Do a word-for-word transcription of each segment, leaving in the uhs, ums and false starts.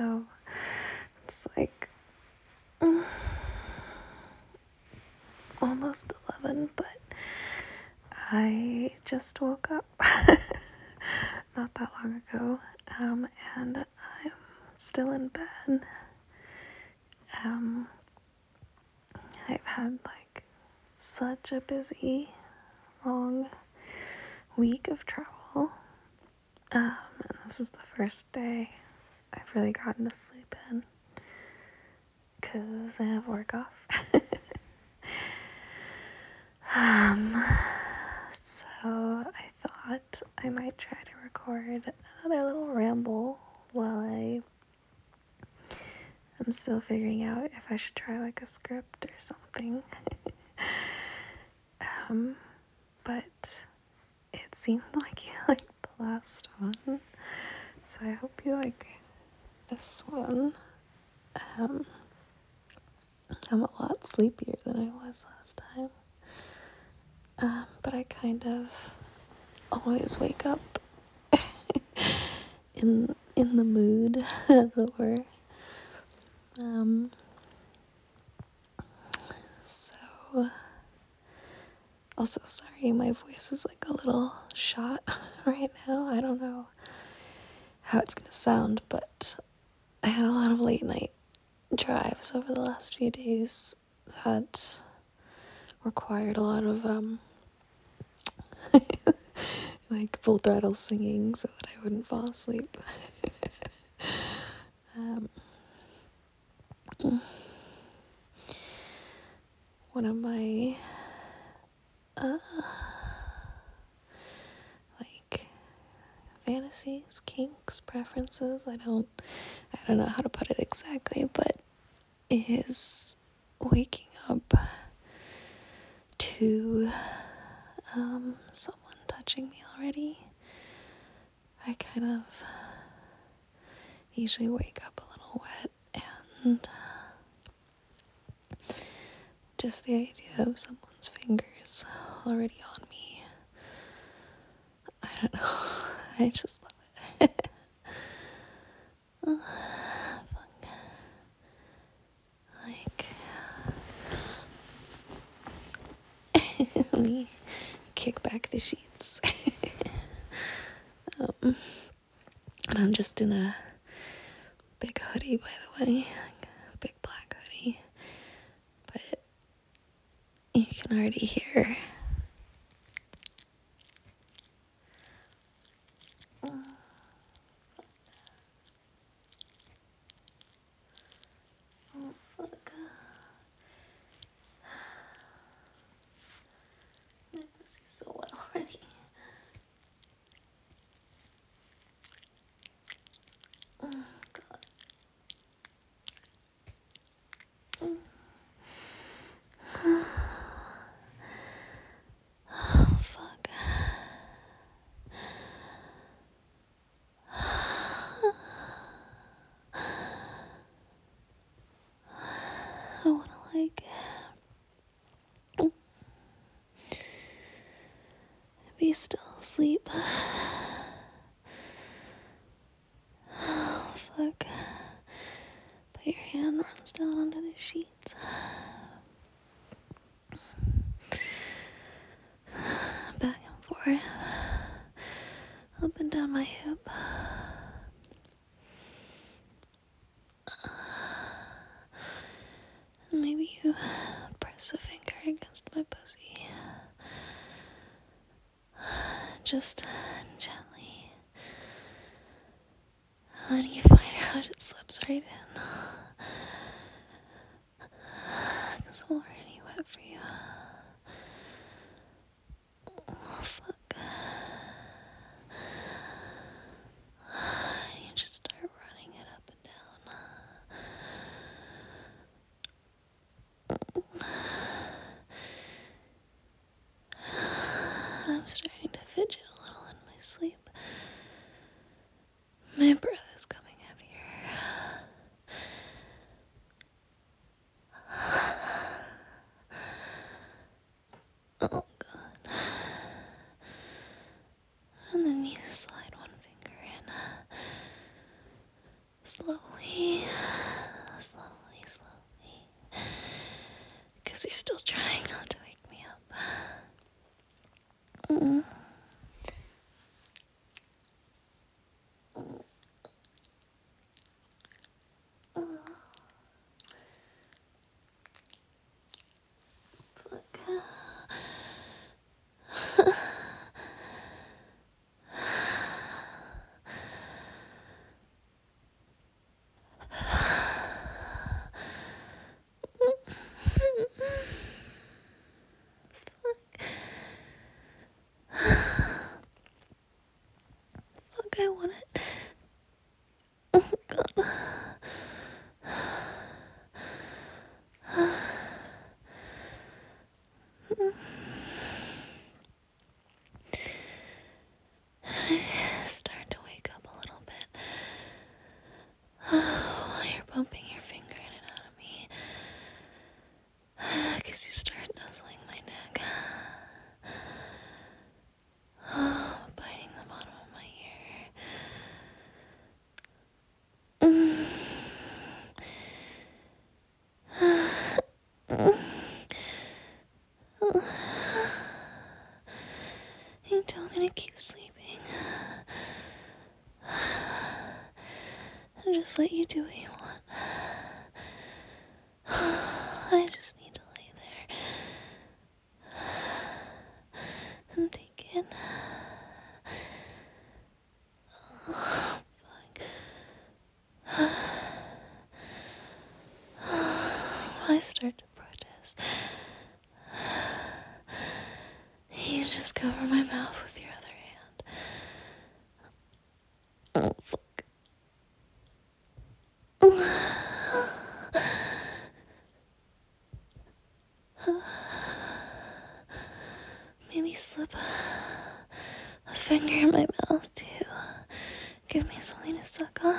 so it's like mm, almost eleven, but I just woke up not that long ago, um, and I'm still in bed. Um, I've had like such a busy, long week of travel, um, and this is the first day I've really gotten to sleep in, because I have work off. um, so I thought I might try to record another little ramble while I am still figuring out if I should try like a script or something. um, but it seemed like you liked the last one, so I hope you like this one. Um, I'm a lot sleepier than I was last time, um, but I kind of always wake up in in the mood, as it were. Um, so, also sorry, my voice is like a little shot right now. I don't know how it's gonna sound, but I had a lot of late night drives over the last few days that required a lot of um like full throttle singing so that I wouldn't fall asleep. um, one of my uh, like fantasies, kinks, preferences, I don't I don't know how to put it exactly, but is waking up to um, someone touching me already. I kind of usually wake up a little wet, and just the idea of someone's fingers already on me, I don't know, I just love it. oh, fuck. Like, let me kick back the sheets. um, and I'm just in a big hoodie, by the way, like a big black hoodie, but you can already hear oh fuck, my pussy's so wet already. Oh god. Oh fuck. I wanna like be still asleep. Oh fuck. But your hand runs down under the sheets. Back and forth. Up and down my hip. Maybe you press a finger against my pussy. Just gently. And you find out it slips right in. Because I'm already wet for you. Oh, fuck. And you just start running it up and down. And I'm starting to fidget a little in my sleep. My breath is coming heavier. slowly, slowly, slowly, because you're still trying not to wake me up. Mm. Fuck. Fuck, I want it. Oh, God. I start to wake up a little bit. While you're bumping your finger in and out of me. Because you start nuzzling my neck. Biting the bottom of my ear. You tell me to keep sleeping. And just let you do what you want. I just need to lay there and take it. Oh, fuck. When I start to protest, you just cover my mouth with your other hand. Oh, fuck. Maybe slip a finger in my mouth too. Give me something to suck on.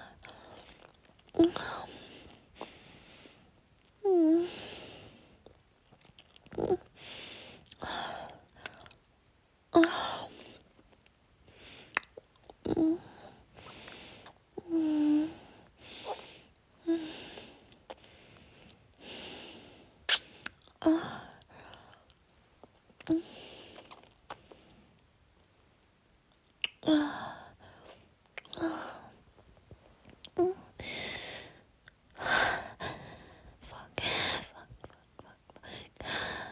Mm. Oh. Mm. Mm. Oh. Mm. Oh. Mm. Fuck, fuck, fuck, fuck, fuck.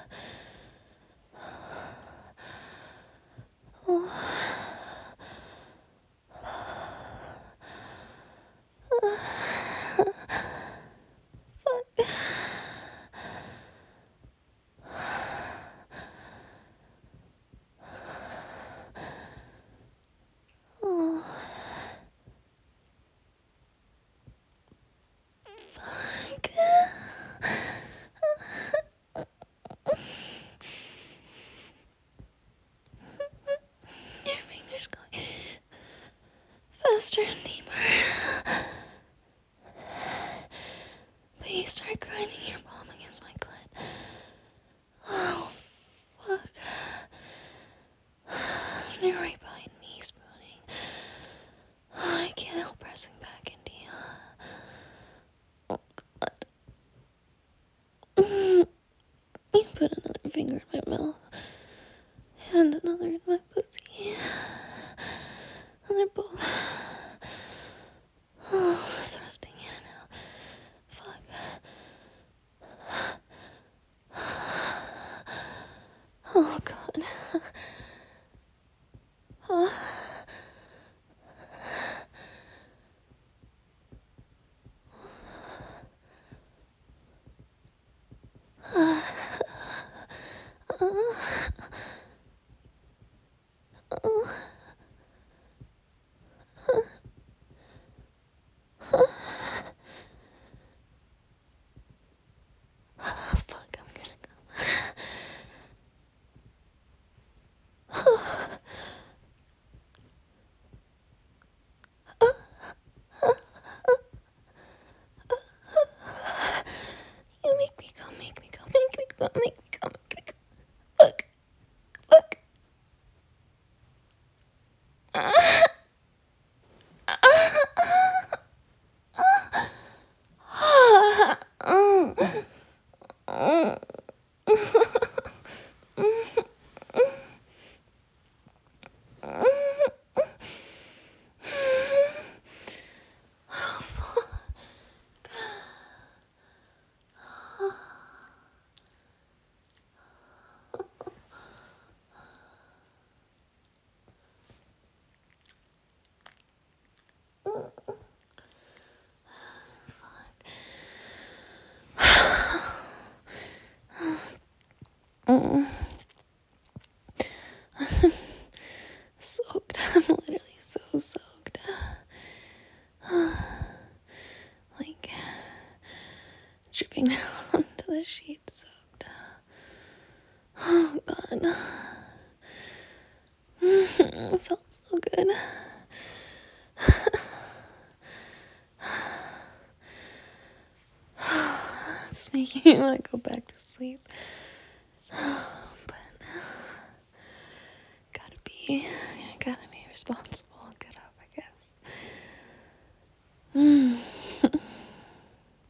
Oh. Fuck. Oh. Fuck. Your fingers going faster and deeper. But you start grinding your palm against my clit. Oh, fuck. You're right behind me, spooning. Oh, I can't help pressing back into you. Oh, God. Mm. You put another finger in my mouth. And another in my pussy. And they're both oh, thrusting in and out. Fuck. Oh, God. Oh. Fuck, I'm gonna go. You make me go, make me go, make me go, make me go, make me go. Fuck. Fuck. literally so soaked. Like, dripping down onto the sheets, soaked. Oh, God. It felt so good. It's making me want to go back to sleep. But gotta be, gotta be responsible.